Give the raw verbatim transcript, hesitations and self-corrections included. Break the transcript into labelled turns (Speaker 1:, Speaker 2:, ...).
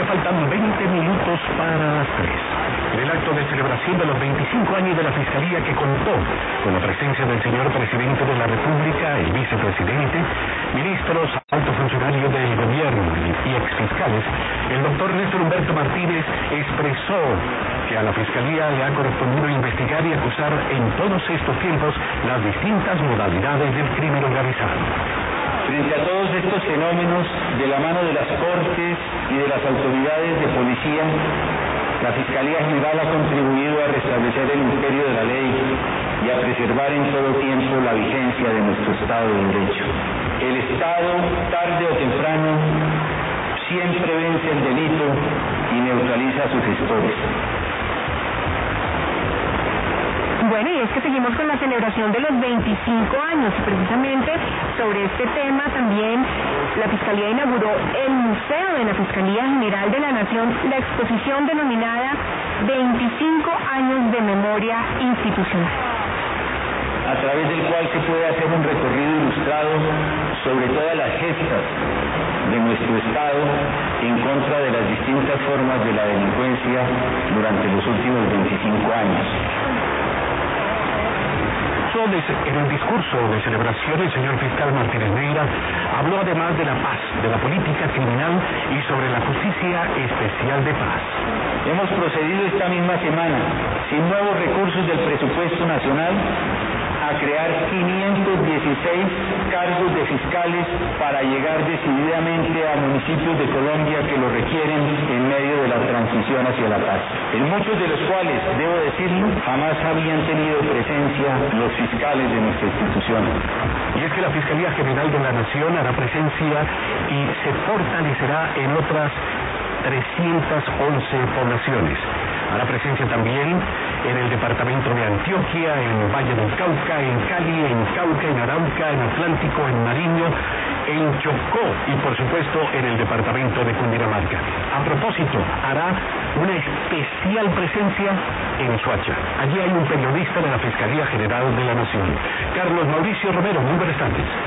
Speaker 1: Ya faltan veinte minutos para las tres. En el acto de celebración de los veinticinco años de la Fiscalía, que contó con la presencia del señor Presidente de la República, el Vicepresidente, ministros, altos funcionarios del gobierno y exfiscales, el doctor Néstor Humberto Martínez expresó que a la Fiscalía le ha correspondido investigar y acusar en todos estos tiempos las distintas modalidades del crimen organizado.
Speaker 2: Frente a todos estos fenómenos, de la mano de las Cortes y de las autoridades de policía, la Fiscalía General ha contribuido a restablecer el imperio de la ley y a preservar en todo tiempo la vigencia de nuestro Estado de Derecho. El Estado, tarde o temprano, siempre vence el delito y neutraliza a sus gestores.
Speaker 3: Bueno, y es que seguimos con la celebración de los veinticinco años y precisamente sobre este tema también la Fiscalía inauguró el Museo de la Fiscalía General de la Nación, la exposición denominada veinticinco años de memoria institucional,
Speaker 2: a través del cual se puede hacer un recorrido ilustrado sobre todas las gestas de nuestro Estado en contra de las distintas formas de la delincuencia durante los últimos veinticinco años.
Speaker 1: En el discurso de celebración, el señor fiscal Martínez Neira habló además de la paz, de la política criminal y sobre la justicia especial de paz.
Speaker 2: Hemos procedido esta misma semana, sin nuevos recursos del presupuesto nacional, a crear quinientos dieciséis cargos de fiscales para llegar decididamente a municipios de Colombia que lo requieren en medio de la transición hacia la paz, en muchos de los cuales, debo decirlo, jamás habían tenido presencia los fiscales de nuestra institución.
Speaker 1: Y es que la Fiscalía General de la Nación hará presencia y se fortalecerá en otras trescientas once poblaciones. Hará presencia también en el departamento de Antioquia, en Valle del Cauca, en Cali, en Cauca, en Arauca, en Atlántico, en Nariño, en Chocó y por supuesto en el departamento de Cundinamarca. A propósito, hará una especial presencia en Soacha. Allí hay un periodista de la Fiscalía General de la Nación. Carlos Mauricio Romero, muy buenas tardes.